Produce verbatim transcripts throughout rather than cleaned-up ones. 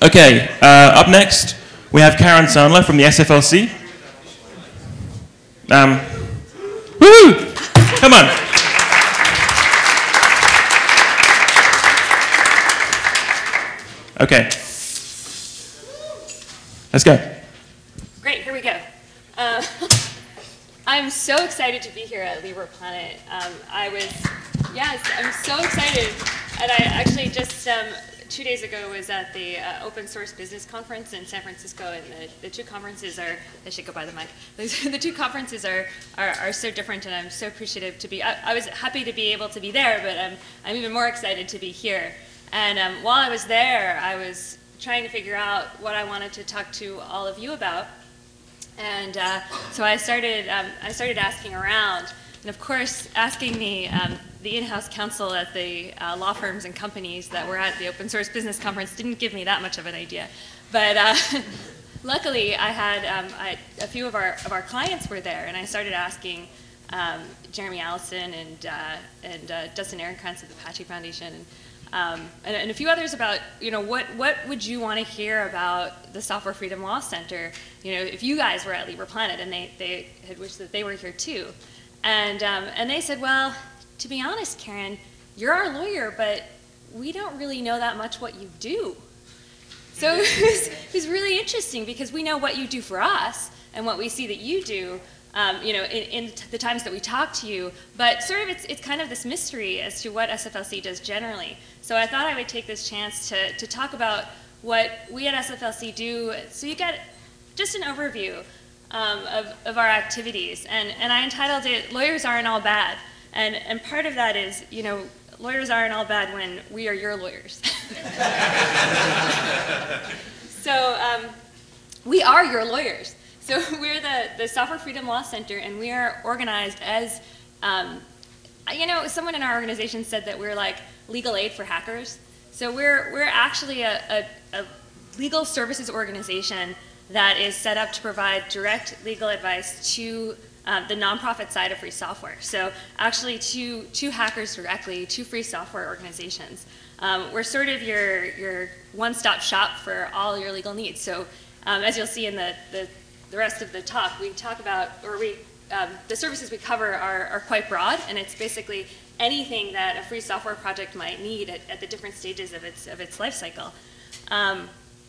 Okay, uh, up next, we have Karen Sandler from the S F L C. Um, woo! Come on. Okay. Let's go. Great, here we go. Uh, I'm so excited to be here at LibrePlanet. Um, I was, yes, I'm so excited. And I actually just um, two days ago was at the uh, Open Source Business Conference in San Francisco, and the, the two conferences are, I should go by the mic, the two conferences are, are, are so different, and I'm so appreciative to be, I, I was happy to be able to be there, but I'm, I'm even more excited to be here. And um, while I was there, I was trying to figure out what I wanted to talk to all of you about. And uh, so I started, um, I started asking around, and of course, asking the, um, the in-house counsel at the uh, law firms and companies that were at the Open Source Business Conference didn't give me that much of an idea. But uh, luckily, I had um, I, a few of our, of our clients were there, and I started asking um, Jeremy Allison and, uh, and uh, Dustin Ehrenkrantz of the Apache Foundation, and, um, and, and a few others about, you know, what, what would you want to hear about the Software Freedom Law Center, you know, if you guys were at LibrePlanet, and they, they had wished that they were here too. And, um, and they said, well, to be honest, Karen, you're our lawyer, but we don't really know that much what you do. So it was, it was really interesting, because we know what you do for us and what we see that you do, um, you know, in, in the times that we talk to you, but sort of it's, it's kind of this mystery as to what S F L C does generally. So I thought I would take this chance to, to talk about what we at S F L C do, so you get just an overview um, of, of our activities. And, and I entitled it, Lawyers Aren't All Bad. And, and part of that is, you know, lawyers aren't all bad when we are your lawyers. So um, we are your lawyers. So we're the, the Software Freedom Law Center, and we are organized as, um, you know, someone in our organization said that we're like legal aid for hackers. So we're, we're actually a, a, a legal services organization that is set up to provide direct legal advice to Uh, the nonprofit side of free software. So actually to, to hackers directly, to free software organizations. Um, we're sort of your, your one-stop shop for all your legal needs. So um, as you'll see in the, the, the rest of the talk, we talk about, or we, um, the services we cover are, are quite broad, and it's basically anything that a free software project might need at, at the different stages of its, of its life cycle. Um,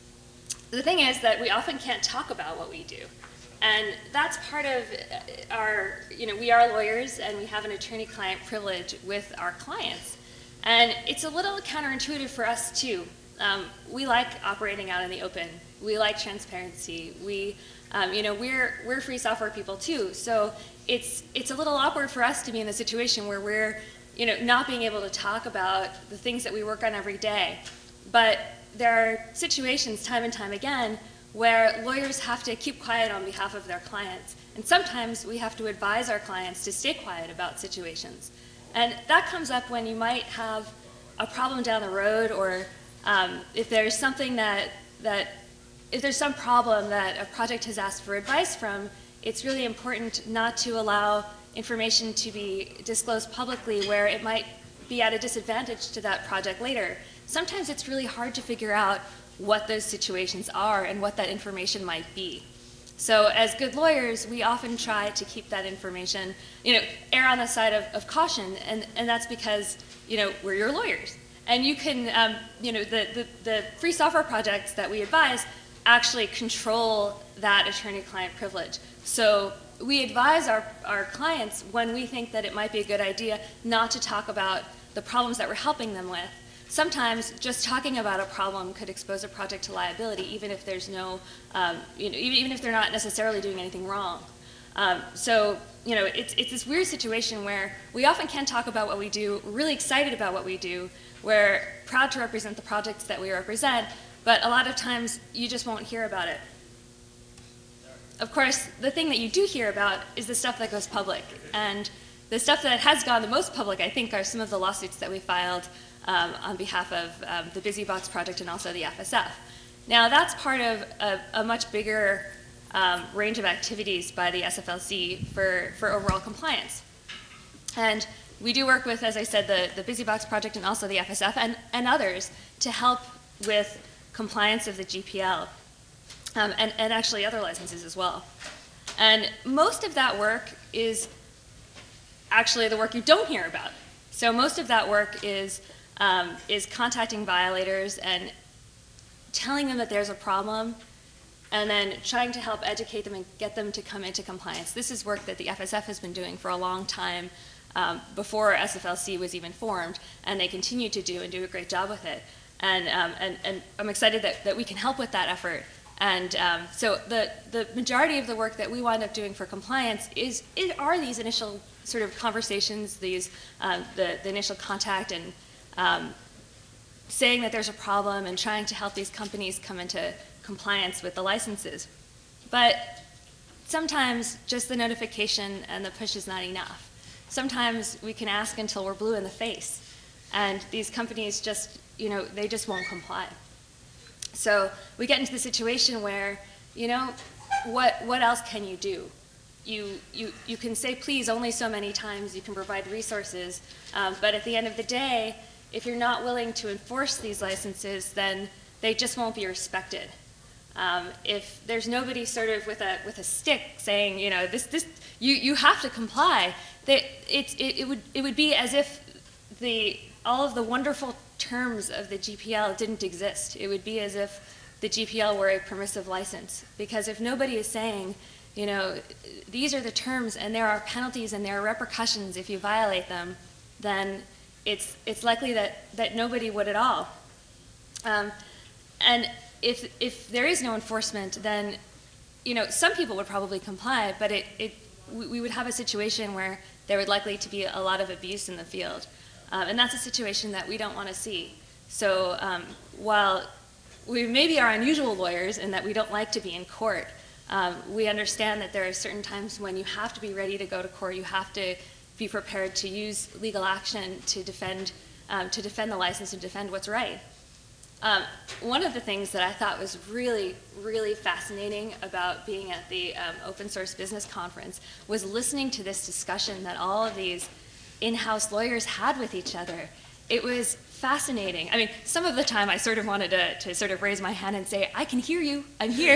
the thing is that we often can't talk about what we do. And that's part of our, you know, we are lawyers, and we have an attorney-client privilege with our clients. And it's a little counterintuitive for us too. Um, we like operating out in the open. We like transparency. We, um, you know, we're, we're free software people too. So it's, it's a little awkward for us to be in the situation where we're, you know, not being able to talk about the things that we work on every day. But there are situations time and time again where lawyers have to keep quiet on behalf of their clients. And sometimes we have to advise our clients to stay quiet about situations. And that comes up when you might have a problem down the road, or um, if there's something that, that, if there's some problem that a project has asked for advice from, it's really important not to allow information to be disclosed publicly where it might be at a disadvantage to that project later. Sometimes it's really hard to figure out what those situations are and what that information might be. So as good lawyers, we often try to keep that information, you know, err on the side of, of caution, and, and that's because, you know, we're your lawyers. And you can, um, you know, the, the, the free software projects that we advise actually control that attorney-client privilege. So we advise our, our clients when we think that it might be a good idea not to talk about the problems that we're helping them with. Sometimes just talking about a problem could expose a project to liability, even if there's no, um, you know, even if they're not necessarily doing anything wrong. Um, so, you know, it's, it's this weird situation where we often can talk about what we do, we're really excited about what we do, we're proud to represent the projects that we represent, but a lot of times you just won't hear about it. Of course, the thing that you do hear about is the stuff that goes public. And the stuff that has gone the most public, I think, are some of the lawsuits that we filed Um, on behalf of um, the BusyBox project and also the F S F. Now that's part of a, a much bigger um, range of activities by the S F L C for, for overall compliance. And we do work with, as I said, the, the BusyBox project and also the F S F and, and others to help with compliance of the G P L, um, and, and actually other licenses as well. And most of that work is actually the work you don't hear about. So most of that work is, um, is contacting violators and telling them that there's a problem, and then trying to help educate them and get them to come into compliance. This is work that the F S F has been doing for a long time, um, before S F L C was even formed, and they continue to do and do a great job with it. And, um, and, and I'm excited that, that we can help with that effort. And um, so the, the majority of the work that we wind up doing for compliance is, is are these initial sort of conversations, these, um, the, the initial contact, and um, saying that there's a problem and trying to help these companies come into compliance with the licenses. But sometimes just the notification and the push is not enough. Sometimes we can ask until we're blue in the face, and these companies just, you know, they just won't comply. So we get into the situation where, you know, what, what else can you do? You, you, you can say please only so many times, you can provide resources, um, but at the end of the day, if you're not willing to enforce these licenses, then they just won't be respected. Um, if there's nobody sort of with a, with a stick saying, you know, this, this, you, you have to comply, that it, it, it, would, it would be as if the, all of the wonderful terms of the G P L didn't exist. It would be as if the G P L were a permissive license. Because if nobody is saying, you know, these are the terms and there are penalties and there are repercussions if you violate them, then it's, it's likely that, that nobody would at all. Um, and if, if there is no enforcement, then, you know, some people would probably comply, but it, it, we, we would have a situation where there would likely to be a lot of abuse in the field. Um, and that's a situation that we don't want to see. So um, while we maybe are unusual lawyers in that we don't like to be in court, um, we understand that there are certain times when you have to be ready to go to court. You have to be prepared to use legal action to defend, um, to defend the license and defend what's right. Um, one of the things that I thought was really, really fascinating about being at the um, Open Source Business Conference was listening to this discussion that all of these in-house lawyers had with each other. It was fascinating. I mean, some of the time I sort of wanted to, to sort of raise my hand and say, I can hear you, I'm here.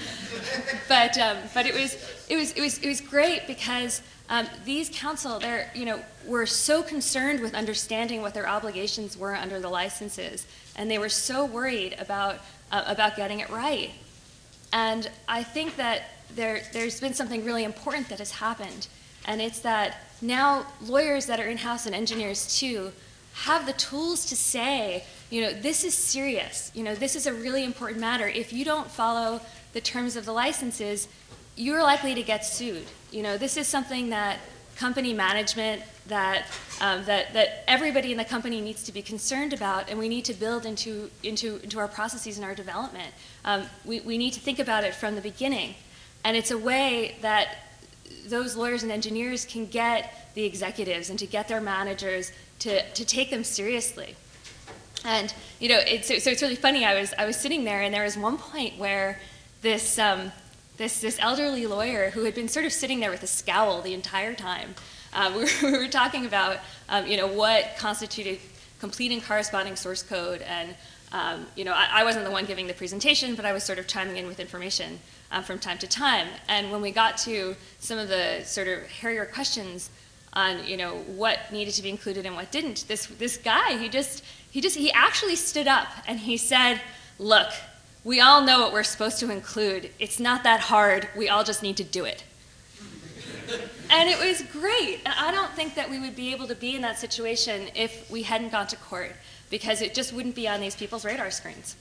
but um, but it was, it was, it was, it was great because um, these counsel, they're, you know, were so concerned with understanding what their obligations were under the licenses, and they were so worried about, uh, about getting it right. And I think that there, there's been something really important that has happened, and it's that now lawyers that are in-house and engineers too have the tools to say, you know, this is serious. You know, this is a really important matter. If you don't follow the terms of the licenses, you're likely to get sued. You know, this is something that company management, that um, that that everybody in the company needs to be concerned about, and we need to build into into into our processes and our development. Um, we we need to think about it from the beginning, and it's a way that those lawyers and engineers can get the executives and to get their managers to, to take them seriously. And, you know, it's, so it's really funny, I was, I was sitting there and there was one point where this, um, this, this elderly lawyer who had been sort of sitting there with a scowl the entire time, uh, we, were, we were talking about, um, you know, what constituted complete and corresponding source code, and, um, you know, I, I wasn't the one giving the presentation, but I was sort of chiming in with information Um, from time to time. And when we got to some of the sort of hairier questions on, you know, what needed to be included and what didn't, this this guy, he just he just he actually stood up and he said, "Look, we all know what we're supposed to include. It's not that hard. We all just need to do it." And it was great. And I don't think that we would be able to be in that situation if we hadn't gone to court, because it just wouldn't be on these people's radar screens.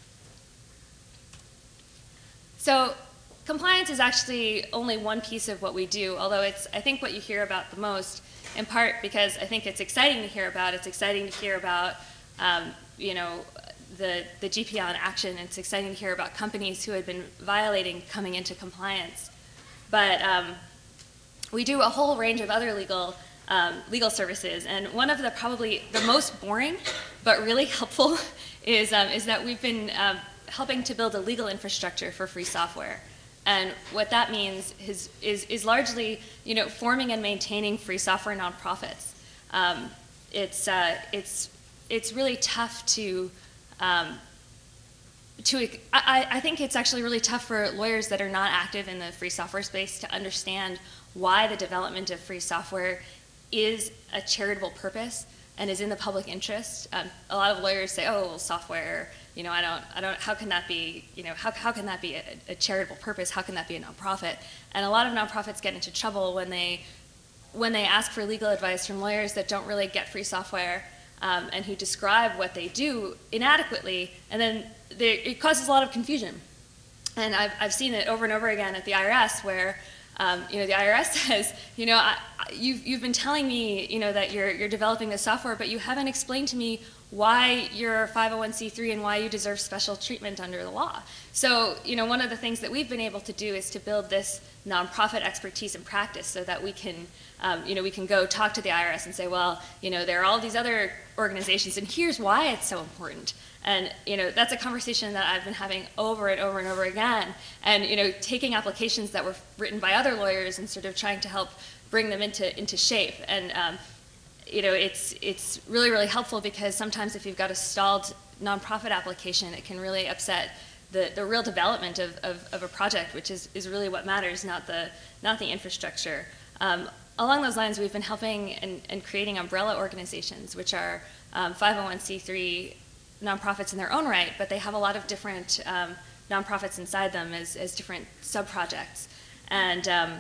So compliance is actually only one piece of what we do, although it's, I think, what you hear about the most, in part because I think it's exciting to hear about. It's exciting to hear about, um, you know, the, the G P L in action. It's exciting to hear about companies who had been violating coming into compliance. But um, we do a whole range of other legal, um, legal services, and one of the probably the most boring but really helpful is, um, is that we've been um, helping to build a legal infrastructure for free software. And what that means is, is, is largely, you know, forming and maintaining free software nonprofits. Um, it's, uh, it's, it's really tough to, um, to I, I think it's actually really tough for lawyers that are not active in the free software space to understand why the development of free software is a charitable purpose and is in the public interest. Um, a lot of lawyers say, "Oh, well, software, you know, I don't, I don't. How can that be? You know, how how can that be a, a charitable purpose? How can that be a nonprofit?" And a lot of nonprofits get into trouble when they when they ask for legal advice from lawyers that don't really get free software um, and who describe what they do inadequately, and then they, it causes a lot of confusion. And I've I've seen it over and over again at the I R S where. Um, you know, the I R S says, you know, I, you've, you've been telling me, you know, that you're, you're developing this software, but you haven't explained to me why you're five oh one c three and why you deserve special treatment under the law. So, you know, one of the things that we've been able to do is to build this nonprofit expertise and practice so that we can, um, you know, we can go talk to the I R S and say, well, you know, there are all these other organizations, and here's why it's so important. And, you know, that's a conversation that I've been having over and over and over again. And, you know, taking applications that were written by other lawyers and sort of trying to help bring them into, into shape. And, um, you know, it's, it's really, really helpful because sometimes if you've got a stalled nonprofit application, it can really upset the, the real development of, of, of a project, which is, is really what matters, not the, not the infrastructure. Um, along those lines, we've been helping and, and creating umbrella organizations, which are um, five oh one c three nonprofits in their own right, but they have a lot of different um, nonprofits inside them as, as different sub-projects. And um,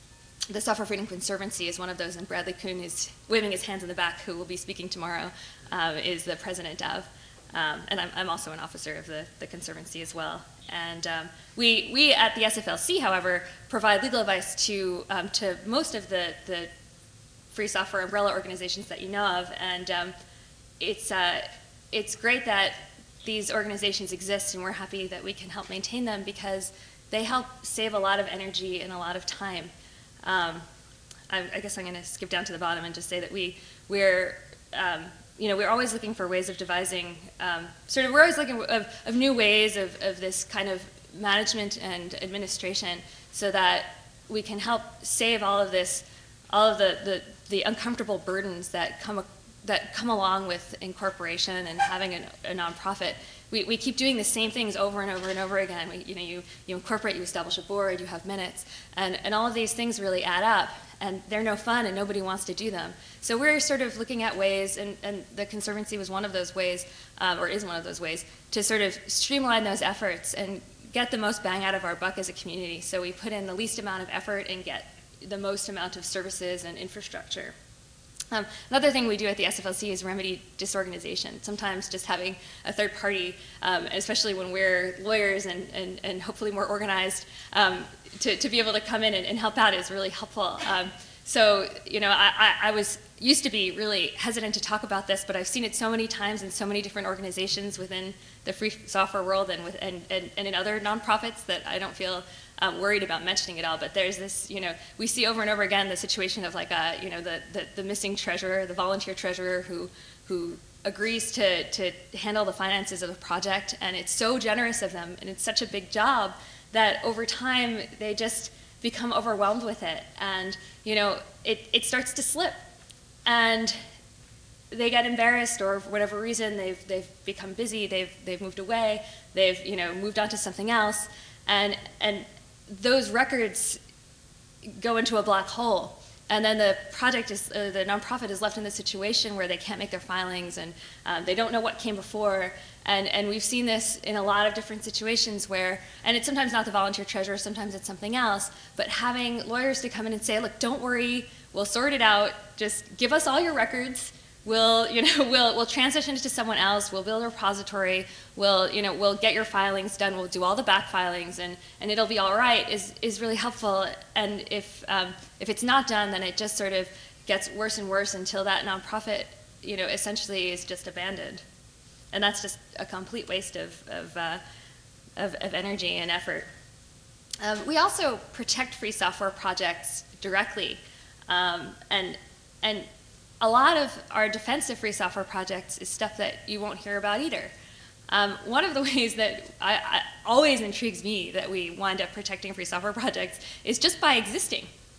the Software Freedom Conservancy is one of those, and Bradley Kuhn is waving his hands in the back, who will be speaking tomorrow, uh, is the president of. Um, and I'm, I'm also an officer of the, the Conservancy as well. And um, we, we at the S F L C, however, provide legal advice to, um, to most of the, the free software umbrella organizations that you know of. And um, it's, uh, it's great that these organizations exist, and we're happy that we can help maintain them because they help save a lot of energy and a lot of time. Um, I, I guess I'm going to skip down to the bottom and just say that we, we're, um, you know, we're always looking for ways of devising, um, sort of, we're always looking of, of new ways of, of this kind of management and administration so that we can help save all of this, all of the, the, the uncomfortable burdens that come that come along with incorporation and having a, a nonprofit. We, we keep doing the same things over and over and over again. We, you know, you, you incorporate, you establish a board, you have minutes, and, and all of these things really add up, and they're no fun and nobody wants to do them. So we're sort of looking at ways, and, and the Conservancy was one of those ways, um, or is one of those ways, to sort of streamline those efforts and get the most bang out of our buck as a community. So we put in the least amount of effort and get the most amount of services and infrastructure. Um, another thing we do at the S F L C is remedy disorganization. Sometimes just having a third party, um, especially when we're lawyers and, and, and hopefully more organized, um, to, to be able to come in and, and help out is really helpful. Um, so, you know, I, I, I was used to be really hesitant to talk about this, but I've seen it so many times in so many different organizations within the free software world and, with, and, and, and in other nonprofits that I don't feel Um, worried about mentioning it all, but there's this, you know, we see over and over again the situation of like, a, you know, the, the, the missing treasurer, the volunteer treasurer who, who agrees to, to handle the finances of a project, and it's so generous of them, and it's such a big job that over time they just become overwhelmed with it, and, you know, it, it starts to slip, and they get embarrassed, or for whatever reason, they've, they've become busy, they've, they've moved away, they've, you know, moved on to something else, and, and those records go into a black hole, and then the project is, uh, the nonprofit is left in the situation where they can't make their filings, and um, they don't know what came before, and, and we've seen this in a lot of different situations where, and it's sometimes not the volunteer treasurer, sometimes it's something else, but having lawyers to come in and say, look, don't worry, we'll sort it out, just give us all your records, we'll, you know, we'll, we'll transition it to someone else, we'll build a repository, we'll, you know, we'll get your filings done, we'll do all the back filings, and, and it'll be all right, is, is really helpful. And if, um, if it's not done, then it just sort of gets worse and worse until that nonprofit, you know, essentially is just abandoned. And that's just a complete waste of, of, uh, of, of energy and effort. Um, we also protect free software projects directly, um, and, and a lot of our defense of free software projects is stuff that you won't hear about either. Um, one of the ways that I, I, always intrigues me that we wind up protecting free software projects is just by existing.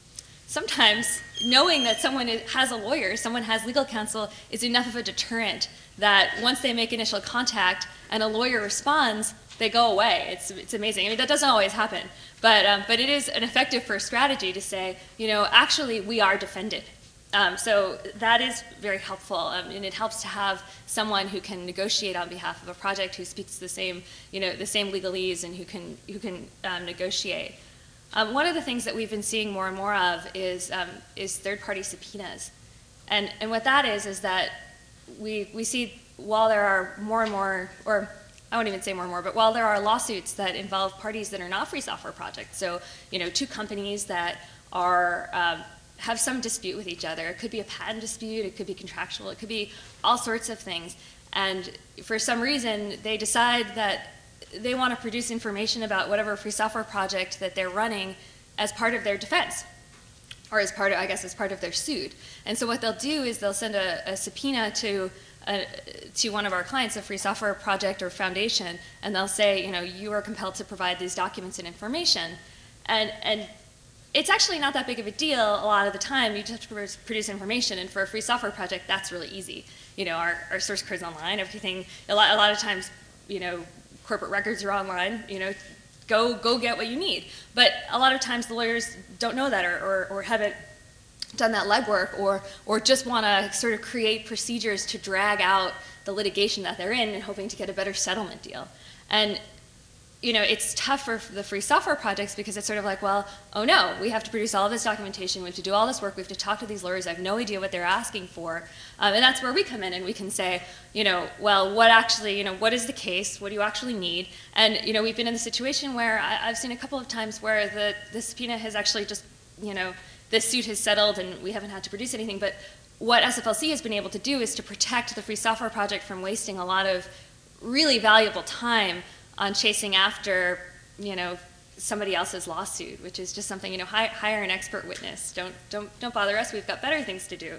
sometimes knowing that someone has a lawyer, someone has legal counsel, is enough of a deterrent that once they make initial contact and a lawyer responds, they go away. It's, it's amazing. I mean, that doesn't always happen, but, um, but it is an effective first strategy to say, you know, actually we are defended. Um, so that is very helpful, um, and it helps to have someone who can negotiate on behalf of a project, who speaks the same, you know, the same legalese, and who can, who can um, negotiate. Um, one of the things that we've been seeing more and more of is, um, is third-party subpoenas. And, and what that is, is that we, we see while there are more and more, or I won't even say more and more, but while there are lawsuits that involve parties that are not free software projects, so, you know, two companies that are, um, have some dispute with each other. It could be a patent dispute, it could be contractual, it could be all sorts of things. And for some reason, they decide that they want to produce information about whatever free software project that they're running as part of their defense, or as part of, I guess, as part of their suit. And so what they'll do is they'll send a, a subpoena to a, to one of our clients, a free software project or foundation, and they'll say, you know, you are compelled to provide these documents and information. And, and it's actually not that big of a deal a lot of the time. You just have to produce information, and for a free software project, that's really easy. You know, our, our source code's online, everything, a lot, a lot of times, you know, corporate records are online, you know, go, go get what you need. But a lot of times the lawyers don't know that, or, or, or haven't done that legwork, or, or just want to sort of create procedures to drag out the litigation that they're in and hoping to get a better settlement deal. And you know, it's tough for the free software projects because it's sort of like, well, oh no, we have to produce all of this documentation, we have to do all this work, we have to talk to these lawyers, I have no idea what they're asking for. Um, and that's where we come in and we can say, you know, well, what actually, you know, what is the case? What do you actually need? And, you know, we've been in the situation where I, I've seen a couple of times where the, the subpoena has actually just, you know, the suit has settled and we haven't had to produce anything. But what S F L C has been able to do is to protect the free software project from wasting a lot of really valuable time on chasing after, you know, somebody else's lawsuit, which is just something, you know, hi, hire an expert witness. Don't, don't, don't bother us, we've got better things to do.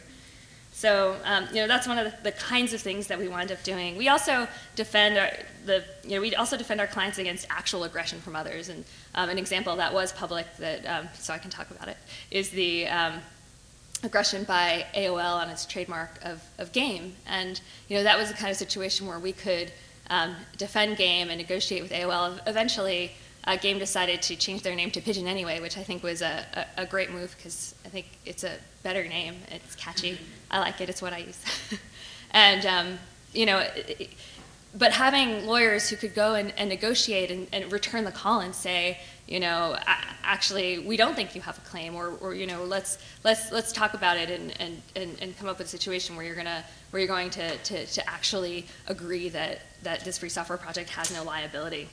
So, um, you know, that's one of the, the kinds of things that we wind up doing. We also defend our, the, you know, we also defend our clients against actual aggression from others. And um, an example that was public that, um, so I can talk about it, is the um, aggression by A O L on its trademark of, of game. And, you know, that was the kind of situation where we could Um, defend Game and negotiate with A O L. Eventually, uh, Game decided to change their name to Pigeon Anyway, which I think was a, a, a great move because I think it's a better name. It's catchy. I like it. It's what I use. and, um, you know, it, but having lawyers who could go and, and negotiate and, and return the call and say, you know, actually, we don't think you have a claim, or, or you know, let's let's let's talk about it and and, and, and come up with a situation where you're gonna where you're going to, to, to actually agree that that this free software project has no liability.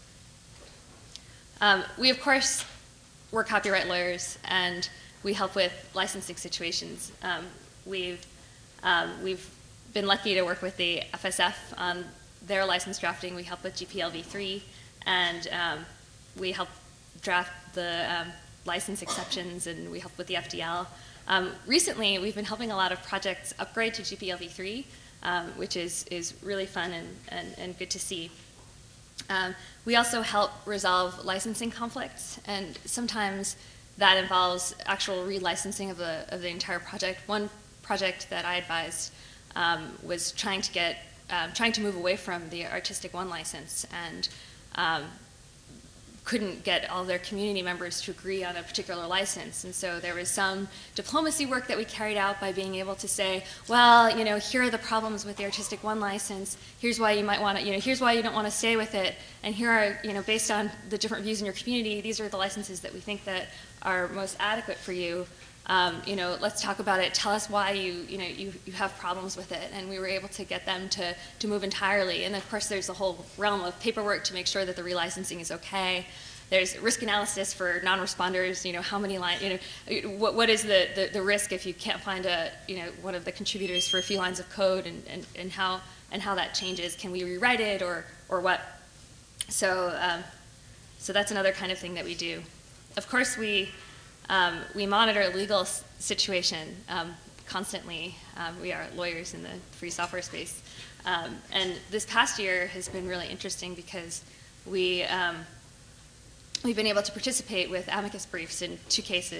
Um, we of course we're copyright lawyers and we help with licensing situations. Um, we've um, we've been lucky to work with the F S F on their license drafting. We help with G P L v three, and um, we help draft the um, license exceptions, and we help with the F D L. Um, recently, we've been helping a lot of projects upgrade to G P L v three, um, which is, is really fun and, and, and good to see. Um, we also help resolve licensing conflicts, and sometimes that involves actual relicensing of the, of the entire project. One project that I advised um, was trying to get, um, trying to move away from the Artistic One license, and um, couldn't get all their community members to agree on a particular license. And so there was some diplomacy work that we carried out by being able to say, well, you know, here are the problems with the Artistic One license. Here's why you might want to, you know, here's why you don't want to stay with it. And here are, you know, based on the different views in your community, these are the licenses that we think that are most adequate for you. Um, you know, let's talk about it. Tell us why you, you know, you, you have problems with it. And we were able to get them to, to move entirely. And of course, there's a whole realm of paperwork to make sure that the relicensing is okay. There's risk analysis for non-responders. You know, how many lines, you know, what, what is the, the, the risk if you can't find a, you know, one of the contributors for a few lines of code, and, and, and how and how that changes. Can we rewrite it, or, or what? So, um, so that's another kind of thing that we do. Of course, we, Um, we monitor a legal situation um, constantly. Um, we are lawyers in the free software space. Um, and this past year has been really interesting because we, um, we've been able to participate with amicus briefs in two cases.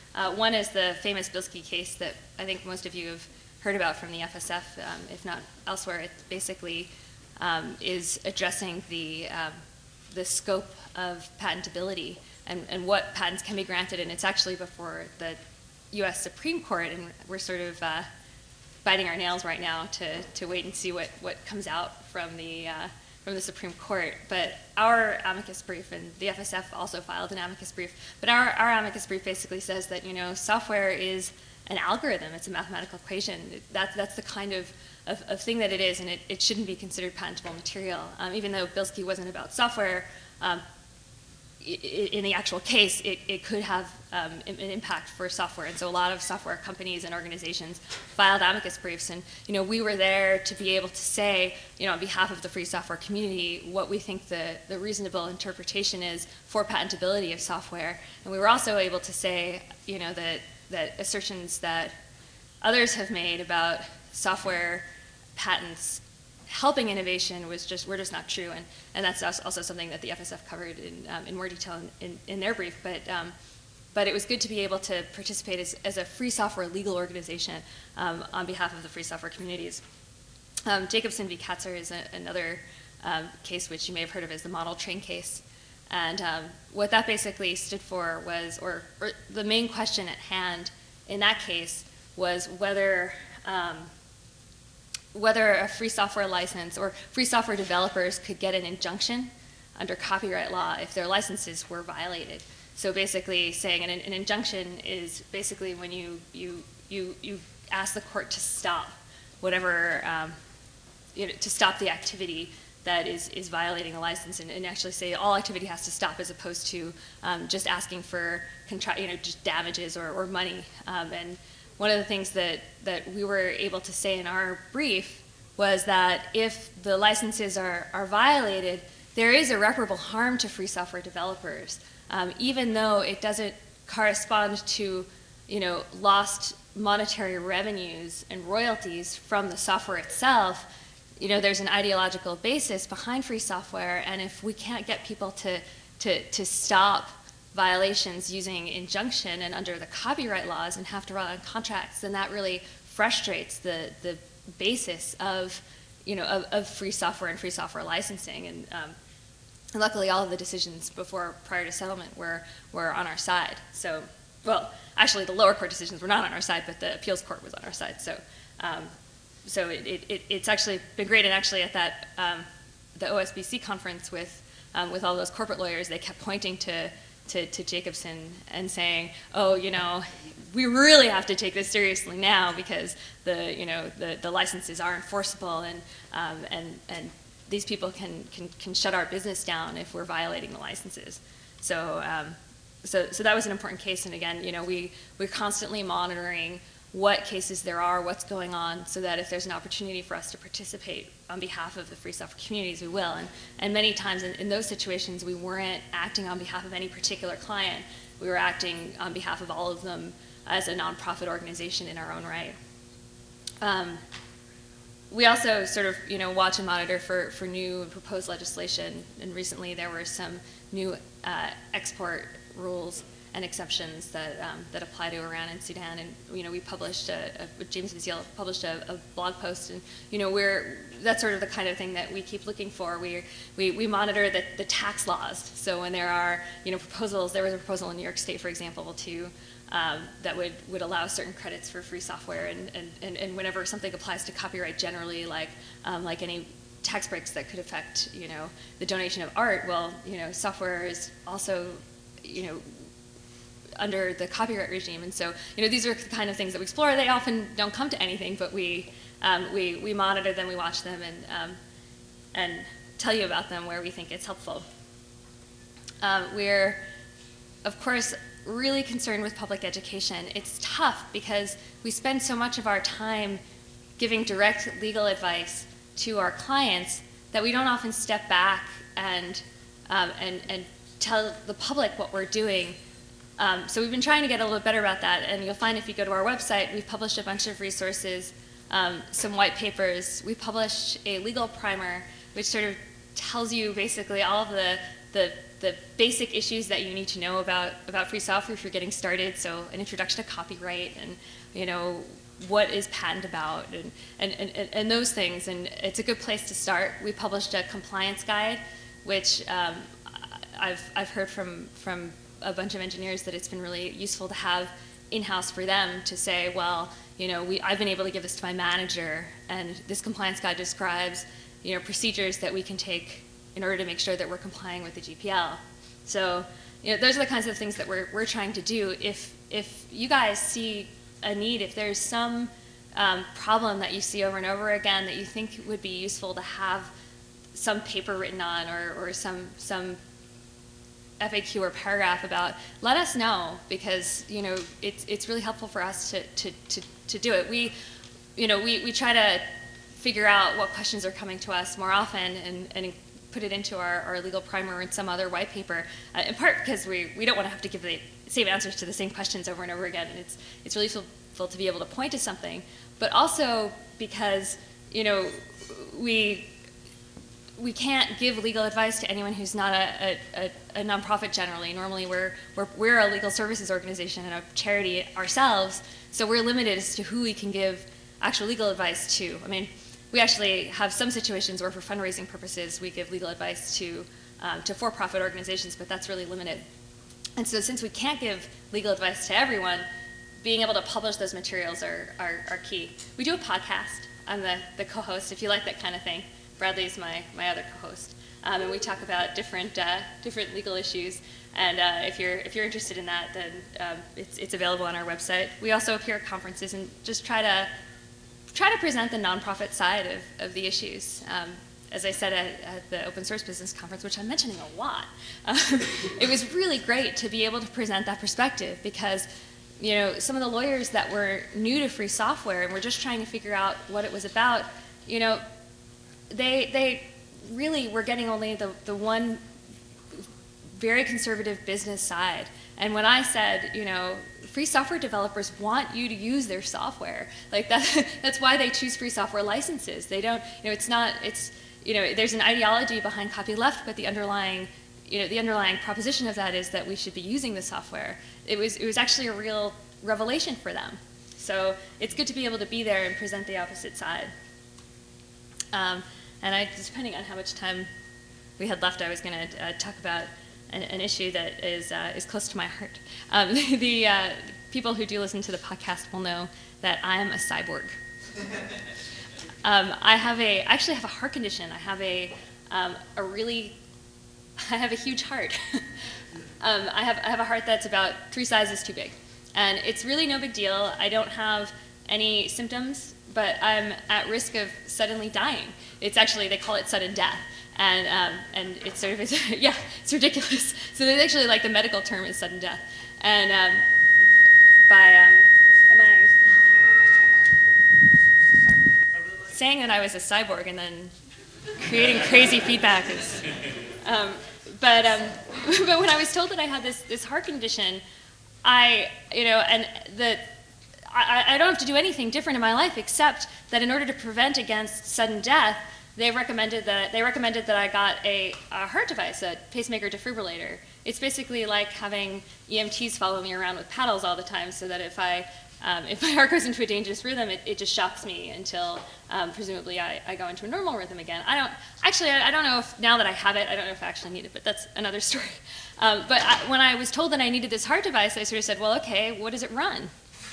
Uh, one is the famous Bilski case that I think most of you have heard about from the F S F, um, if not elsewhere. It basically um, is addressing the, um, the scope of patentability and, and what patents can be granted, and it's actually before the U S Supreme Court, and we're sort of uh, biting our nails right now to, to wait and see what, what comes out from the, uh, from the Supreme Court. But our amicus brief, and the F S F also filed an amicus brief, but our, our amicus brief basically says that, you know, software is an algorithm, it's a mathematical equation. That, that's the kind of, of, of thing that it is, and it, it shouldn't be considered patentable material. Um, even though Bilski wasn't about software, um, in the actual case, it, it could have um, an impact for software. And so a lot of software companies and organizations filed amicus briefs. And, you know, we were there to be able to say, you know, on behalf of the free software community, what we think the, the reasonable interpretation is for patentability of software. And we were also able to say, you know, that, that assertions that others have made about software patents helping innovation was just, were just not true, and, and that's also something that the F S F covered in, um, in more detail in, in, in their brief, but, um, but it was good to be able to participate as, as a free software legal organization um, on behalf of the free software communities. Um, Jacobson v. Katzer is a, another um, case which you may have heard of as the model train case, and um, what that basically stood for was, or, or the main question at hand in that case was whether um, whether a free software license or free software developers could get an injunction under copyright law if their licenses were violated. So basically saying an, an injunction is basically when you, you, you, you ask the court to stop whatever, um, you know, to stop the activity that is, is violating a license, and, and actually say all activity has to stop, as opposed to um, just asking for contra you know, just damages or, or money. Um, and one of the things that, that we were able to say in our brief was that if the licenses are, are violated, there is irreparable harm to free software developers, um, even though it doesn't correspond to, you know, lost monetary revenues and royalties from the software itself. You know, there's an ideological basis behind free software, and if we can't get people to, to, to stop violations using injunction and under the copyright laws and have to rely on contracts, then that really frustrates the, the basis of, you know, of, of free software and free software licensing. And, um, and luckily all of the decisions before, prior to settlement were, were on our side. So, well, actually the lower court decisions were not on our side, but the appeals court was on our side. So, um, so it, it, it's actually been great, and actually at that, um, the O S B C conference with, um, with all those corporate lawyers, they kept pointing to To, to Jacobson and saying, oh, you know, we really have to take this seriously now because the, you know, the, the licenses are enforceable, and, um, and, and these people can, can, can shut our business down if we're violating the licenses. So, um, so, so that was an important case, and again, you know, we, we're constantly monitoring what cases there are, what's going on, so that if there's an opportunity for us to participate on behalf of the free software communities, we will. And, and many times in, in those situations, we weren't acting on behalf of any particular client. We were acting on behalf of all of them as a nonprofit organization in our own right. Um, we also sort of, you know, watch and monitor for, for new and proposed legislation, and recently there were some new uh, export rules and exceptions that, um, that apply to Iran and Sudan. And, you know, we published, a, a, James Visiel published a, a blog post, and, you know, we're, that's sort of the kind of thing that we keep looking for. We, we, we monitor the, the tax laws. So when there are, you know, proposals, there was a proposal in New York State, for example, to, um, that would, would allow certain credits for free software, and, and, and, and whenever something applies to copyright generally, like, um, like any tax breaks that could affect, you know, the donation of art, well, you know, software is also, you know, under the copyright regime. And so, you know, these are the kind of things that we explore. They often don't come to anything, but we, um, we, we monitor them, we watch them, and, um, and tell you about them where we think it's helpful. Um, we're, of course, really concerned with public education. It's tough because we spend so much of our time giving direct legal advice to our clients that we don't often step back and, um, and, and tell the public what we're doing. Um, so we've been trying to get a little bit better about that, and you'll find if you go to our website, we've published a bunch of resources, um, some white papers. We published a legal primer, which sort of tells you basically all of the, the, the basic issues that you need to know about, about free software if you're getting started. So an introduction to copyright and, you know, what is patent about and, and, and, and those things. And it's a good place to start. We published a compliance guide, which um, I've, I've heard from, from a bunch of engineers that it's been really useful to have in-house for them to say, well, you know, we, I've been able to give this to my manager, and this compliance guide describes, you know, procedures that we can take in order to make sure that we're complying with the G P L. So, you know, those are the kinds of things that we're, we're trying to do. If, if you guys see a need, if there's some um, problem that you see over and over again that you think would be useful to have some paper written on or, or some, some F A Q or paragraph about, let us know, because, you know, it's, it's really helpful for us to, to, to, to do it. We, you know, we, we try to figure out what questions are coming to us more often and, and put it into our, our legal primer or in some other white paper, uh, in part because we, we don't want to have to give the same answers to the same questions over and over again. And it's, it's really useful to be able to point to something, but also because, you know, we, we can't give legal advice to anyone who's not a, a, a nonprofit generally. Normally we're, we're, we're a legal services organization and a charity ourselves, so we're limited as to who we can give actual legal advice to. I mean, we actually have some situations where for fundraising purposes we give legal advice to, um, to for-profit organizations, but that's really limited. And so since we can't give legal advice to everyone, being able to publish those materials are, are, are key. We do a podcast. I'm the, the co-host, if you like that kind of thing. Bradley's my, my other co-host, um, and we talk about different uh, different legal issues. And uh, if you're if you're interested in that, then um, it's it's available on our website. We also appear at conferences and just try to try to present the nonprofit side of, of the issues. Um, as I said at, at the Open Source Business Conference, which I'm mentioning a lot, um, it was really great to be able to present that perspective, because, you know, some of the lawyers that were new to free software and were just trying to figure out what it was about, you know, They, they really were getting only the, the one very conservative business side. And when I said, you know, free software developers want you to use their software, like that, that's why they choose free software licenses. They don't, you know, it's not, it's, you know, there's an ideology behind copyleft, but the underlying, you know, the underlying proposition of that is that we should be using the software. It was, it was actually a real revelation for them. So it's good to be able to be there and present the opposite side. Um, And I, depending on how much time we had left, I was going to uh, talk about an, an issue that is uh, is close to my heart. Um, the uh, people who do listen to the podcast will know that I am a cyborg. um, I have a, I actually have a heart condition. I have a, um, a really, I have a huge heart. um, I have, I have a heart that's about three sizes too big, and it's really no big deal. I don't have any symptoms, but I'm at risk of suddenly dying. It's actually, they call it sudden death. And, um, and it's sort of, it's, yeah, it's ridiculous. So there's actually, like, the medical term is sudden death. And um, by, um, am I saying that I was a cyborg and then creating crazy feedback is, um, but, um, but when I was told that I had this, this heart condition, I, you know, and the, I, I don't have to do anything different in my life except that in order to prevent against sudden death, they recommended that they recommended that I got a, a heart device, a pacemaker defibrillator. It's basically like having E M Ts follow me around with paddles all the time, so that if I um, if my heart goes into a dangerous rhythm, it, it just shocks me until um, presumably I, I go into a normal rhythm again. I don't actually I, I don't know if now that I have it, I don't know if I actually need it, but that's another story. Um, but I, when I was told that I needed this heart device, I sort of said, well, okay, what does it run?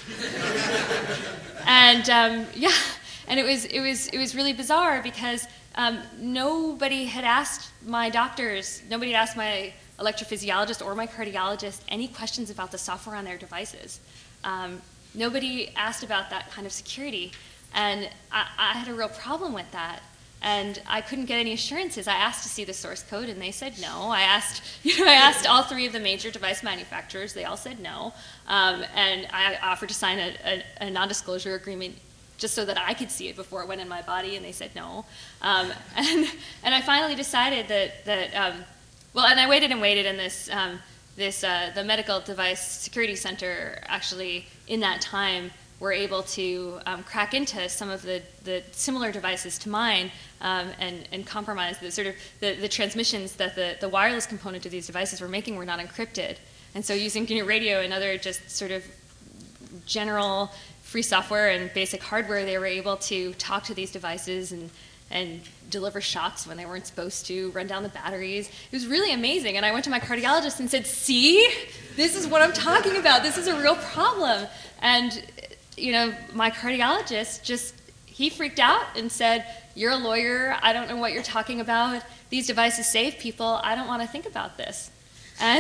and um, yeah, and it was it was it was really bizarre because um, nobody had asked my doctors, nobody had asked my electrophysiologist or my cardiologist any questions about the software on their devices. Um, nobody asked about that kind of security, and I, I had a real problem with that. And I couldn't get any assurances. I asked to see the source code, and they said no. I asked, you know, I asked all three of the major device manufacturers. They all said no. Um, and I offered to sign a, a, a non-disclosure agreement just so that I could see it before it went in my body, and they said no. Um, and and I finally decided that that um, well, and I waited and waited, and this um, this uh, the Medical Device Security Center actually in that time were able to um, crack into some of the, the similar devices to mine um, and, and compromise the sort of the, the transmissions that the, the wireless component of these devices were making were not encrypted. And so using GNU Radio and other just sort of general free software and basic hardware, they were able to talk to these devices and and deliver shocks when they weren't supposed to, run down the batteries. It was really amazing. And I went to my cardiologist and said, see, this is what I'm talking about. This is a real problem. And, you know, my cardiologist just, he freaked out and said, you're a lawyer. I don't know what you're talking about. These devices save people. I don't want to think about this. And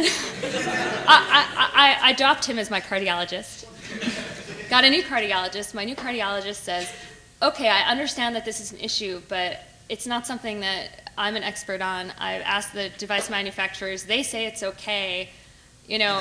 I, I, I, I dropped him as my cardiologist. Got a new cardiologist. My new cardiologist says, okay, I understand that this is an issue, but it's not something that I'm an expert on. I've asked the device manufacturers. They say it's okay. You know,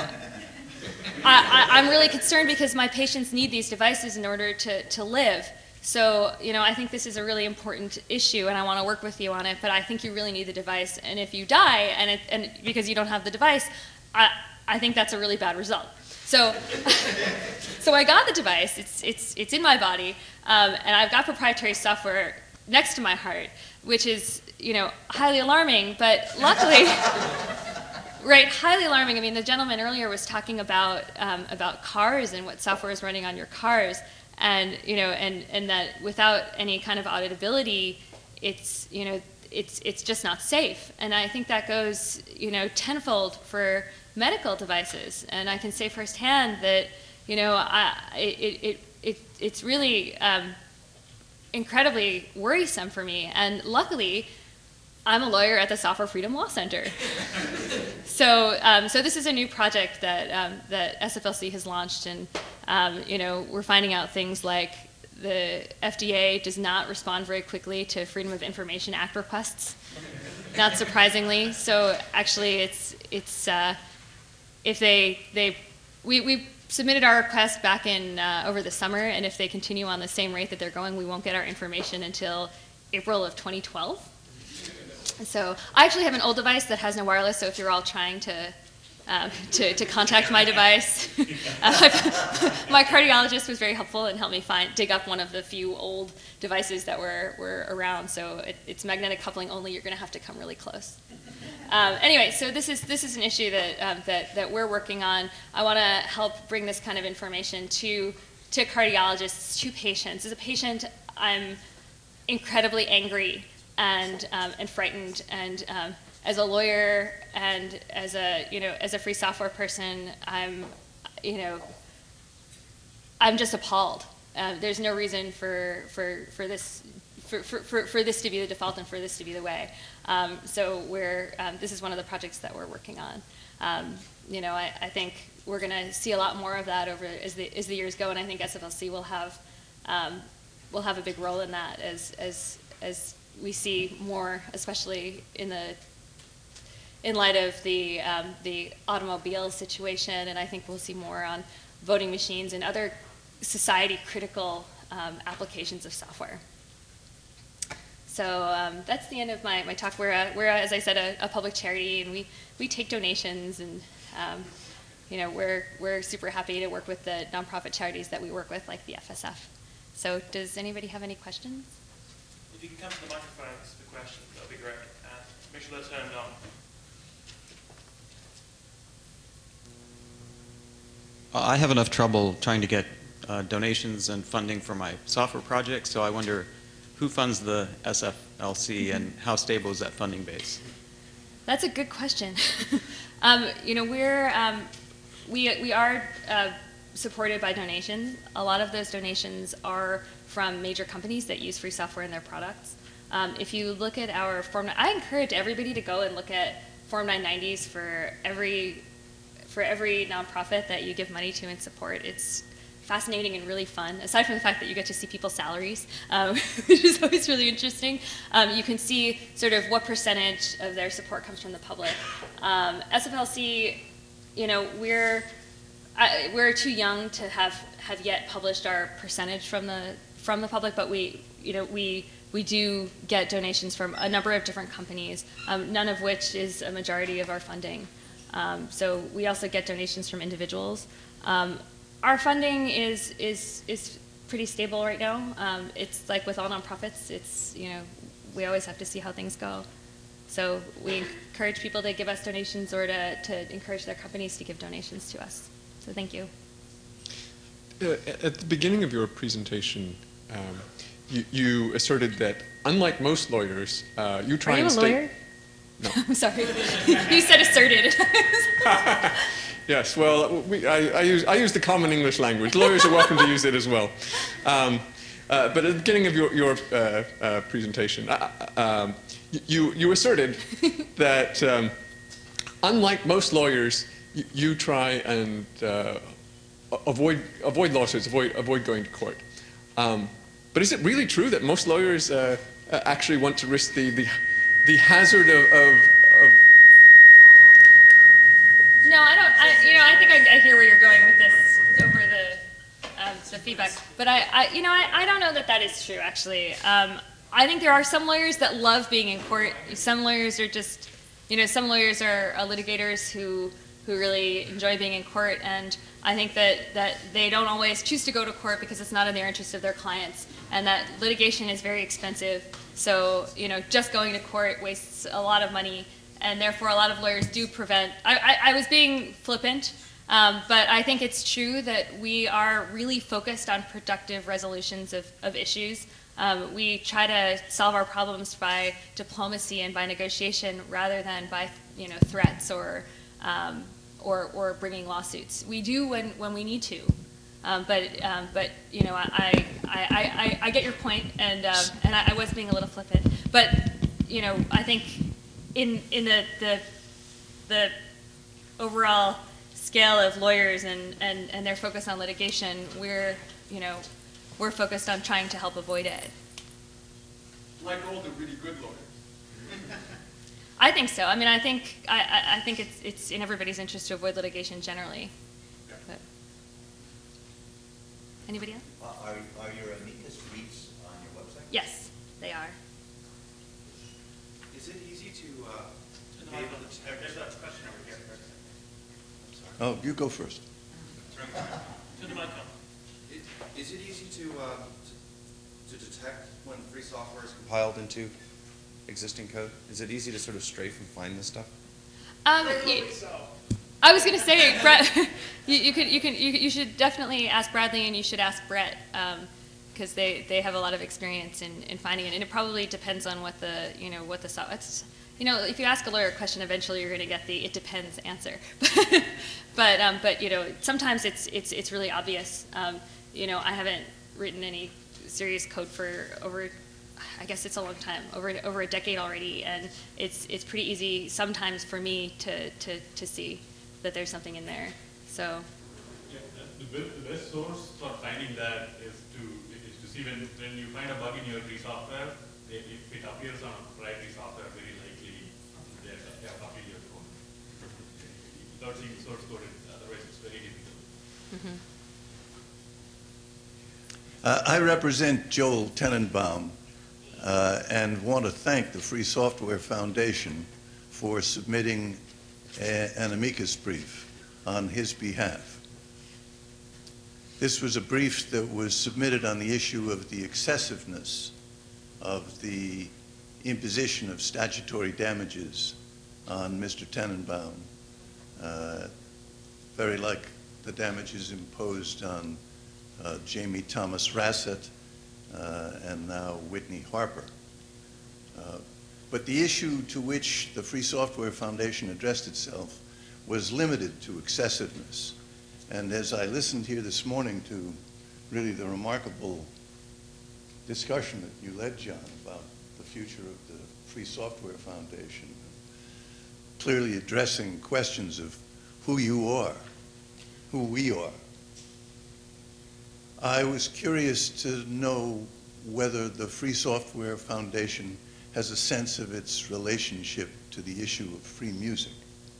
I, I, I'm really concerned because my patients need these devices in order to, to live. So, you know, I think this is a really important issue, and I want to work with you on it, but I think you really need the device. And if you die, and, it, and because you don't have the device, I, I think that's a really bad result. So, so I got the device. It's, it's, it's in my body. Um, and I've got proprietary software next to my heart, which is, you know, highly alarming, but luckily, right, highly alarming. I mean, the gentleman earlier was talking about, um, about cars and what software is running on your cars, and, you know, and, and that without any kind of auditability, it's, you know, it's, it's just not safe. And I think that goes, you know, tenfold for medical devices. And I can say firsthand that, you know, I, it, it, it, it's really um, incredibly worrisome for me. And luckily, I'm a lawyer at the Software Freedom Law Center. so, um, so this is a new project that, um, that S F L C has launched, and um, you know, we're finding out things like the F D A does not respond very quickly to Freedom of Information Act requests, not surprisingly. So actually, it's it's uh, if they they we we submitted our request back in uh, over the summer, and if they continue on the same rate that they're going, we won't get our information until April of twenty twelve. So I actually have an old device that has no wireless, so if you're all trying to um, to, to contact my device, uh, my cardiologist was very helpful and helped me find dig up one of the few old devices that were, were around. So it, it's magnetic coupling only. You're going to have to come really close. Um, anyway, so this is this is an issue that um, that that we're working on. I want to help bring this kind of information to to cardiologists, to patients. As a patient, I'm incredibly angry and um, and frightened, and um, as a lawyer and as a you know as a free software person, I'm you know I'm just appalled. Uh, there's no reason for for for this for, for, for, for this to be the default and for this to be the way. Um, so we're um, this is one of the projects that we're working on. Um, you know, I, I think we're going to see a lot more of that over as the as the years go, and I think S F L C will have um, will have a big role in that as as as we see more, especially in the in light of the um, the automobile situation, and I think we'll see more on voting machines and other society critical um, applications of software. So um, that's the end of my, my talk. We're, a, we're a, as I said, a, a public charity, and we, we take donations, and um, you know, we're, we're super happy to work with the nonprofit charities that we work with, like the F S F. So does anybody have any questions? If you can come to the microphone for questions, that would be great. Uh, make sure they're turned on. I have enough trouble trying to get uh, donations and funding for my software project, so I wonder who funds the S F L C and how stable is that funding base? That's a good question. um, you know, we're um, we we are uh, supported by donations. A lot of those donations are from major companies that use free software in their products. Um, if you look at our Form, I encourage everybody to go and look at Form nine nineties for every for every nonprofit that you give money to and support. It's fascinating and really fun, aside from the fact that you get to see people's salaries, um, which is always really interesting. Um, you can see sort of what percentage of their support comes from the public. Um, S F L C, you know, we're I, we're too young to have have yet published our percentage from the from the public, but we, you know, we we do get donations from a number of different companies, um, none of which is a majority of our funding. Um, so we also get donations from individuals. Um, our funding is is is pretty stable right now. Um, it's like with all nonprofits, it's, you know, we always have to see how things go. So we encourage people to give us donations or to, to encourage their companies to give donations to us. So thank you. Uh, at the beginning of your presentation, um, you, you asserted that, unlike most lawyers, uh, you try Are you and a state... lawyer? No. I'm sorry. You said asserted. Yes, well, we, I, I, use, I use the common English language. Lawyers are welcome to use it as well. Um, uh, but at the beginning of your, your uh, uh, presentation, uh, um, you, you asserted that, um, unlike most lawyers, you, you try and uh, avoid, avoid lawsuits, avoid, avoid going to court. Um, but is it really true that most lawyers uh, actually want to risk the, the, the hazard of, of, of No, I don't. I, you know, I think I, I hear where you're going with this over the um, the feedback. But I, I you know, I, I don't know that that is true. Actually, um, I think there are some lawyers that love being in court. Some lawyers are just, you know, some lawyers are, are litigators who who really enjoy being in court, and I think that that they don't always choose to go to court because it's not in their interest of their clients, and that litigation is very expensive. So, you know, just going to court wastes a lot of money. And therefore, a lot of lawyers do prevent. I, I, I was being flippant, um, but I think it's true that we are really focused on productive resolutions of, of issues. Um, we try to solve our problems by diplomacy and by negotiation rather than by, you know, threats or um, or, or bringing lawsuits. We do when, when we need to, um, but um, but you know, I I, I, I, I get your point, and um, and I, I was being a little flippant, but you know, I think. In, in the, the, the overall scale of lawyers and, and, and their focus on litigation, we're, you know, we're focused on trying to help avoid it. like all the really good lawyers? I think so. I mean, I think, I, I, I think it's, it's in everybody's interest to avoid litigation generally. Yeah. But. Anybody else? Uh, Are, are your amicus briefs on your website? Yes, they are. Is it easy to uh, To the be able mic. to There- detect? There's a question over here. I'm sorry. Oh, you go first. To the mic. come. Is- Is it easy to, uh, to to detect when free software is compiled into existing code? Is it easy to sort of strafe and find this stuff? Um, you, I was going to say, Brett, you, you could, you can, you, you should definitely ask Bradley, and you should ask Brett, because they, they have a lot of experience in, in finding it, and it probably depends on what the, you know, what the so- it's, you know, if you ask a lawyer a question, eventually you're going to get the "it depends" answer. but, um, but you know, sometimes it's, it's, it's really obvious. Um, you know, I haven't written any serious code for over. I guess it's a long time, over over a decade already, and it's it's pretty easy sometimes for me to to, to see that there's something in there. So. Yeah, the, be- the best source for finding that is to is to see when when you find a bug in your free software, if it appears on proprietary software, very likely they have they have copied your code. Without seeing the source code, otherwise it's very difficult. Mm-hmm. Uh, I represent Joel Tenenbaum uh, and want to thank the Free Software Foundation for submitting a, an amicus brief on his behalf. This was a brief that was submitted on the issue of the excessiveness of the imposition of statutory damages on Mister Tenenbaum, uh, very like the damages imposed on Uh, Jamie Thomas Rassett, uh, and now Whitney Harper. Uh, but the issue to which the Free Software Foundation addressed itself was limited to excessiveness. And as I listened here this morning to really the remarkable discussion that you led, John, about the future of the Free Software Foundation, clearly addressing questions of who you are, who we are, I was curious to know whether the Free Software Foundation has a sense of its relationship to the issue of free music.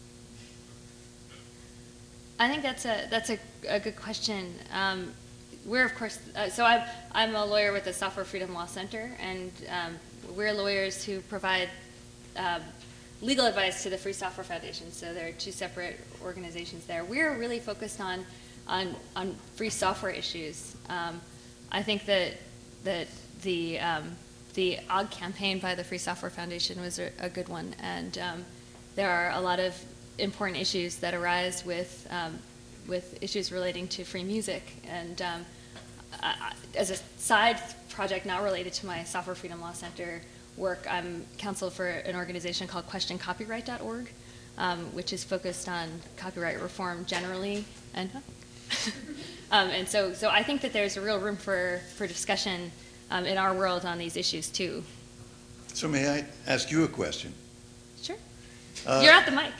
I think that's a that's a, a good question. Um, we're of course uh, so I'm I'm a lawyer with the Software Freedom Law Center, and um, we're lawyers who provide um, legal advice to the Free Software Foundation. So there are two separate organizations there. We're really focused on on, on free software issues. Um, I think that, that the, um, the O G campaign by the Free Software Foundation was a, a good one, and um, there are a lot of important issues that arise with, um, with issues relating to free music. And um, I, as a side project not related to my Software Freedom Law Center work, I'm counsel for an organization called question copyright dot org, um, which is focused on copyright reform generally. And, um, and so, so I think that there's a real room for, for discussion um, in our world on these issues too. So may I ask you a question? Sure. Uh, You're at the mic.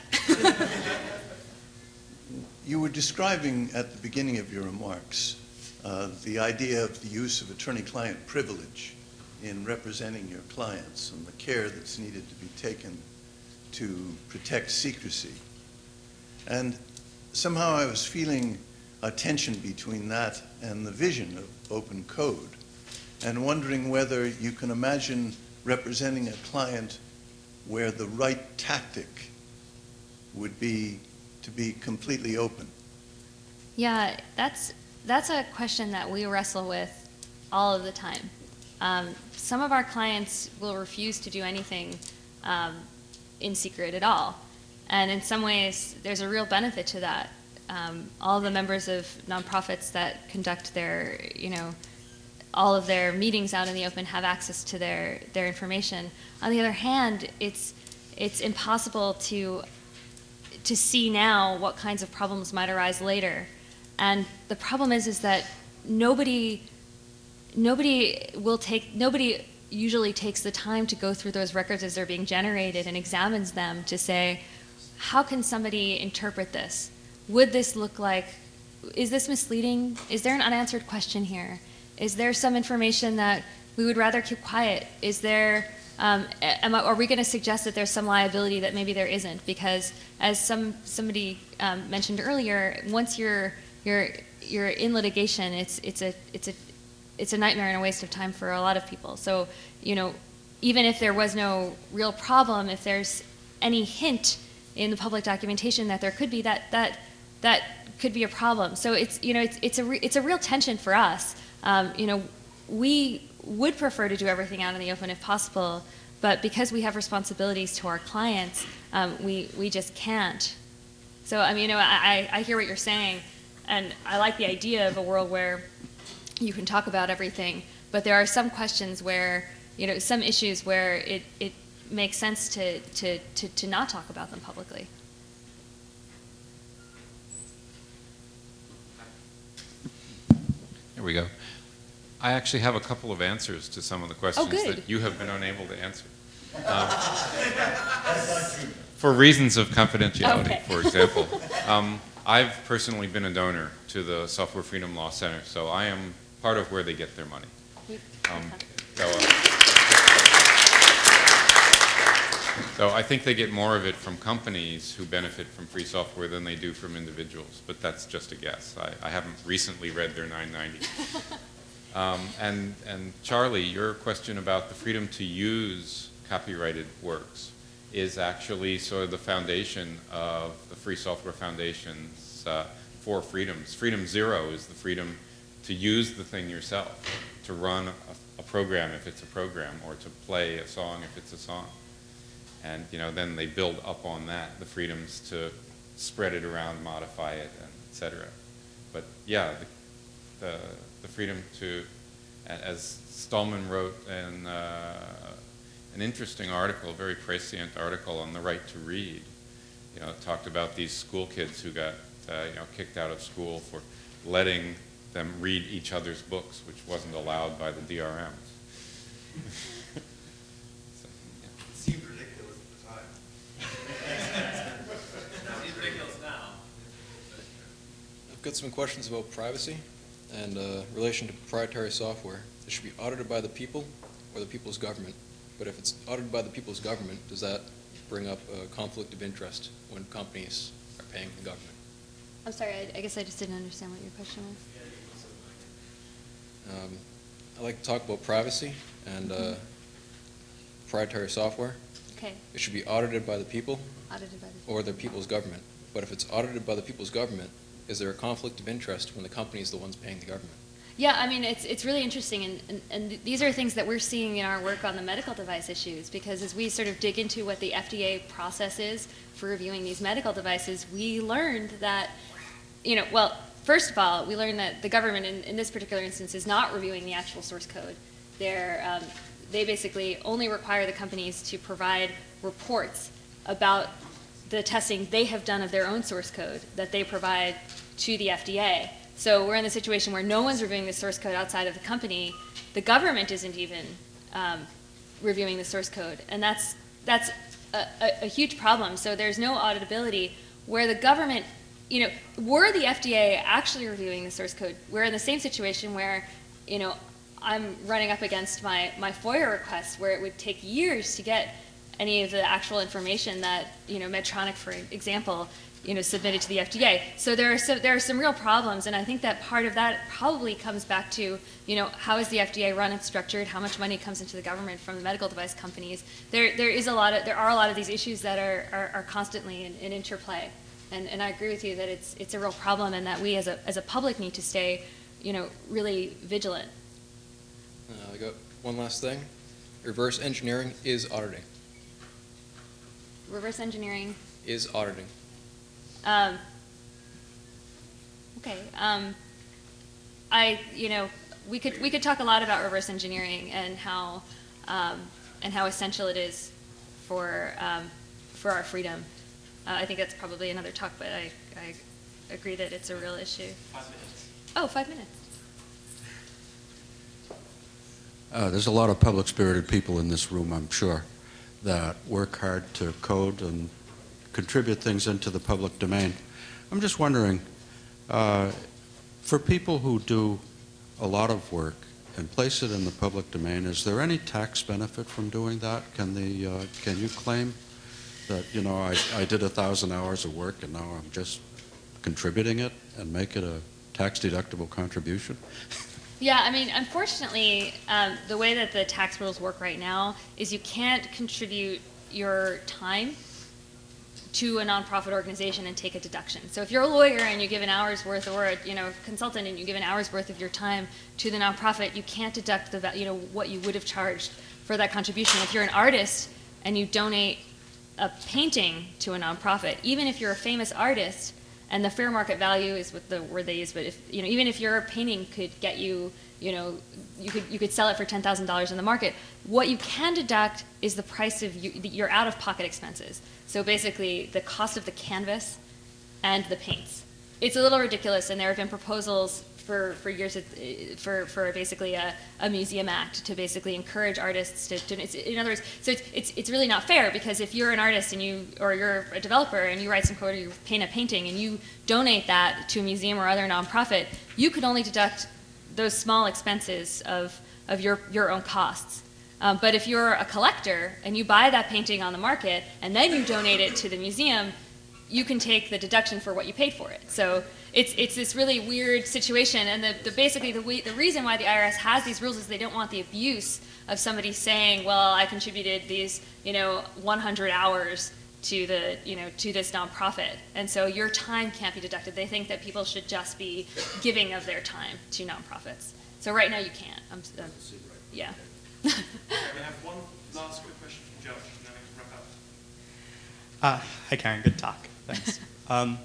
You were describing at the beginning of your remarks uh, the idea of the use of attorney-client privilege in representing your clients and the care that's needed to be taken to protect secrecy. And somehow I was feeling a tension between that and the vision of open code, and wondering whether you can imagine representing a client where the right tactic would be to be completely open. Yeah, that's, that's a question that we wrestle with all of the time. Um, some of our clients will refuse to do anything um, in secret at all. And in some ways, there's a real benefit to that. Um, all the members of nonprofits that conduct their, you know, all of their meetings out in the open have access to their, their information. On the other hand, it's, it's impossible to, to see now what kinds of problems might arise later. And the problem is, is that nobody, nobody will take, nobody usually takes the time to go through those records as they're being generated and examines them to say, how can somebody interpret this? Would this look like, is this misleading? Is there an unanswered question here? Is there some information that we would rather keep quiet? Is there, um, am I, are we going to suggest that there's some liability that maybe there isn't? Because as some somebody um, mentioned earlier, once you're you're you're in litigation, it's it's a it's a it's a nightmare and a waste of time for a lot of people. So, you know, even if there was no real problem, if there's any hint in the public documentation that there could be, that that that could be a problem. So it's, you know, it's it's a re, it's a real tension for us. Um, you know, we would prefer to do everything out in the open if possible, but because we have responsibilities to our clients, um, we we just can't. So I mean, you know, I I hear what you're saying, and I like the idea of a world where you can talk about everything, but there are some questions where, you know, some issues where it it makes sense to to to, to not talk about them publicly. There we go. I actually have a couple of answers to some of the questions good. that you have been unable to answer. Um, for reasons of confidentiality, Okay. for example. Um, I've personally been a donor to the Software Freedom Law Center, so I am part of where they get their money. Um, so, uh, so I think they get more of it from companies who benefit from free software than they do from individuals, but that's just a guess. I, I haven't recently read their nine ninety. Um, and, and Charlie, your question about the freedom to use copyrighted works is actually sort of the foundation of the Free Software Foundation's uh, four freedoms. Freedom zero is the freedom to use the thing yourself, to run a, a program if it's a program, or to play a song if it's a song. And you know, then they build up on that, the freedoms to spread it around, modify it, and et cetera. But yeah, the, the, the freedom to, as Stallman wrote in uh, an interesting article, a very prescient article on the right to read. You know, it talked about these school kids who got uh, you know, kicked out of school for letting them read each other's books, which wasn't allowed by the D R Ms. So, yeah. It seemed ridiculous at the time. It's ridiculous now. I've got some questions about privacy and uh, relation to proprietary software. It should be audited by the people or the people's government. But if it's audited by the people's government, does that bring up a conflict of interest when companies are paying the government? I'm sorry, I, I guess I just didn't understand what your question was. Um, I'd like to talk about privacy and uh, proprietary software. Okay, It should be audited by the people audited by the. or the people's government. But if it's audited by the people's government, Is there a conflict of interest when the company is the ones paying the government? Yeah, I mean, it's, it's really interesting, and, and, and these are things that we're seeing in our work on the medical device issues, because as we sort of dig into what the F D A process is for reviewing these medical devices, we learned that, you know, well, first of all, we learned that the government in, in this particular instance is not reviewing the actual source code. They're, um, they basically only require the companies to provide reports about the testing they have done of their own source code that they provide to the F D A. So we're in the situation where no one's reviewing the source code outside of the company. The government isn't even um, reviewing the source code, and that's that's a, a, a huge problem. So there's no auditability where the government, you know, were the F D A actually reviewing the source code, we're in the same situation where, you know, I'm running up against my, my FOIA request where it would take years to get any of the actual information that, you know, Medtronic, for example, you know, submitted to the F D A. So there are some, there are some real problems, and I think that part of that probably comes back to, you know, how is the F D A run and structured, how much money comes into the government from the medical device companies. There, there is a lot of, there are a lot of these issues that are, are, are constantly in, in interplay. And, and I agree with you that it's, it's a real problem, and that we as a, as a public need to stay, you know, really vigilant. Uh, I got one last thing. Reverse engineering is auditing. Reverse engineering. Is auditing. Um, okay. Um, I, you know, we could we could talk a lot about reverse engineering and how um, and how essential it is for um, for our freedom. Uh, I think that's probably another talk, but I, I agree that it's a real issue. Five minutes. Oh, five minutes. Uh, there's a lot of public-spirited people in this room, I'm sure, that work hard to code and contribute things into the public domain. I'm just wondering, uh, for people who do a lot of work and place it in the public domain, is there any tax benefit from doing that? Can the uh, can you claim that, you know, I, I did a thousand hours of work and now I'm just contributing it and make it a tax-deductible contribution? Yeah, I mean, unfortunately, um, the way that the tax rules work right now is you can't contribute your time to a nonprofit organization and take a deduction. So if you're a lawyer and you give an hour's worth, or a, you know, consultant and you give an hour's worth of your time to the nonprofit, you can't deduct the, you know, what you would have charged for that contribution. If you're an artist and you donate a painting to a nonprofit, even if you're a famous artist, and the fair market value is what the word they use, but if, you know, even if your painting could get you, you know, you could you could sell it for ten thousand dollars in the market, what you can deduct is the price of you, your out-of-pocket expenses. So basically, the cost of the canvas and the paints. It's a little ridiculous, and there have been proposals for, for years for, for basically a, a museum act to basically encourage artists to, to it's, in other words, so it's, it's, it's really not fair, because if you're an artist and you, or you're a developer and you write some code or you paint a painting and you donate that to a museum or other nonprofit, you could only deduct those small expenses of, of your, your own costs. Um, but if you're a collector and you buy that painting on the market and then you donate it to the museum, you can take the deduction for what you paid for it. So it's it's this really weird situation, and the, the basically the way, the reason why the I R S has these rules is they don't want the abuse of somebody saying, well, I contributed these, you know, one hundred hours to the, you know, to this nonprofit, and so your time can't be deducted. They think that people should just be giving of their time to nonprofits. So right now you can't. I'm, um, yeah. Okay, we have one last quick question from Josh, and then we can wrap up. Uh, hi, Karen. Good talk. Thanks. um,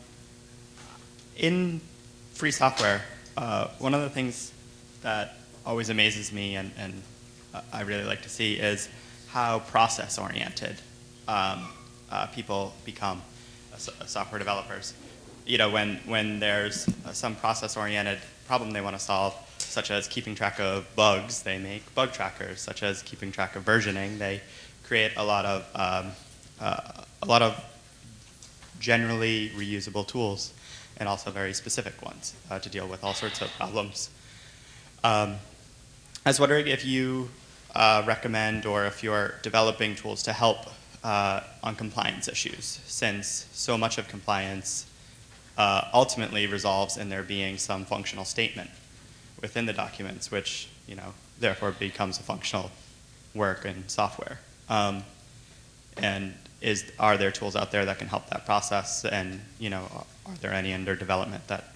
in free software, uh, one of the things that always amazes me and, and uh, I really like to see is how process-oriented um, uh, people become uh, so- software developers. You know, when, when there's uh, some process-oriented problem they want to solve, such as keeping track of bugs, they make bug trackers. Such as keeping track of versioning, they create a lot of um, uh, a lot of generally reusable tools, and also very specific ones uh, to deal with all sorts of problems. Um, I was wondering if you uh, recommend, or if you're developing tools to help uh, on compliance issues, since so much of compliance uh, ultimately resolves in there being some functional statement within the documents, which, you know, therefore becomes a functional work in software. Um, and is are there tools out there that can help that process? And, you know, are there any under development that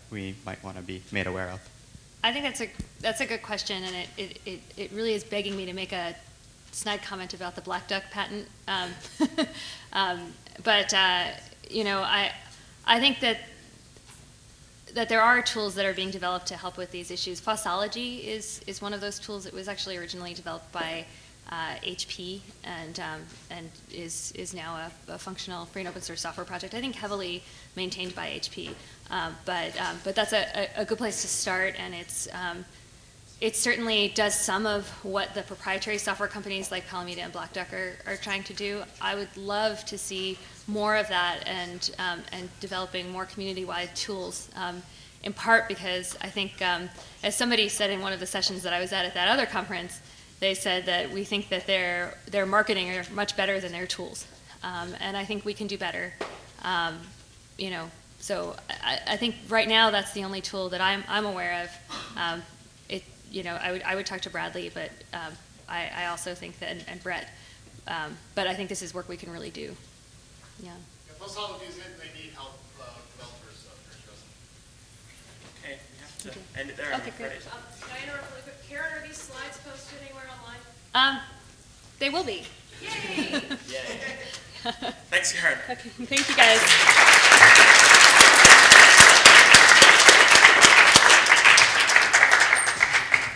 we might want to be made aware of? I think that's a that's a good question, and it, it, it, it really is begging me to make a snide comment about the black duck patent. Um, um, but uh, you know, I I think that that there are tools that are being developed to help with these issues. Fossology is is one of those tools. It was actually originally developed by uh, H P and um, and is is now a, a functional free and open source software project. I think heavily maintained by H P. Um, but um, but that's a, a, a good place to start, and it's um, it certainly does some of what the proprietary software companies like Palameda and Black Duck are, are trying to do. I would love to see more of that, and um, and developing more community-wide tools. Um, in part because I think, um, as somebody said in one of the sessions that I was at at that other conference, they said that we think that their their marketing are much better than their tools, um, and I think we can do better. Um, you know. So I, I think right now that's the only tool that I'm, I'm aware of. Um, it, you know, I would, I would talk to Bradley, but um, I, I also think that, and, and Brett, um, but I think this is work we can really do. Yeah. Yeah, Fossology is it, and they need help uh, developers uh, for trust. Okay, we have to end it there. Okay, I'm great. afraid. Um, can I interrupt really quick? Karen, are these slides posted anywhere online? Um, they will be. Yay! Yay. Thanks, Karen. Okay, thank you guys.